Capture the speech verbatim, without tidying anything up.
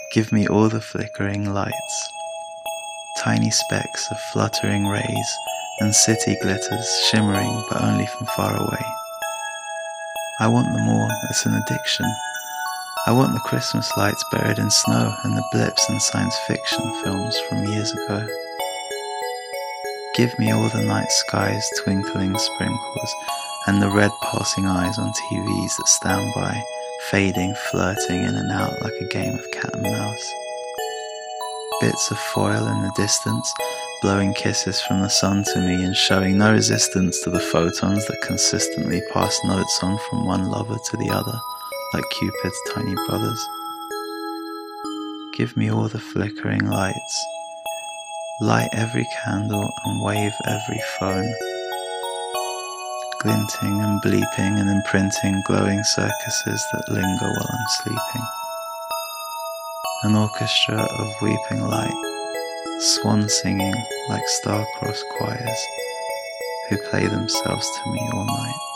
Give me all the flickering lights, tiny specks of fluttering rays, and city glitters shimmering but only from far away. I want them all, it's an addiction. I want the Christmas lights buried in snow and the blips in science fiction films from years ago. Give me all the night sky's twinkling sprinkles and the red pulsing eyes on T Vs that stand by, fading, flirting in and out like a game of cat and mouse. Bits of foil in the distance, blowing kisses from the sun to me and showing no resistance to the photons that consistently pass notes on from one lover to the other, like Cupid's tiny brothers. Give me all the flickering lights. Light every candle and wave every phone, glinting and bleeping and imprinting glowing circuses that linger while I'm sleeping. An orchestra of weeping light, swan singing like star-crossed choirs, who play themselves to me all night.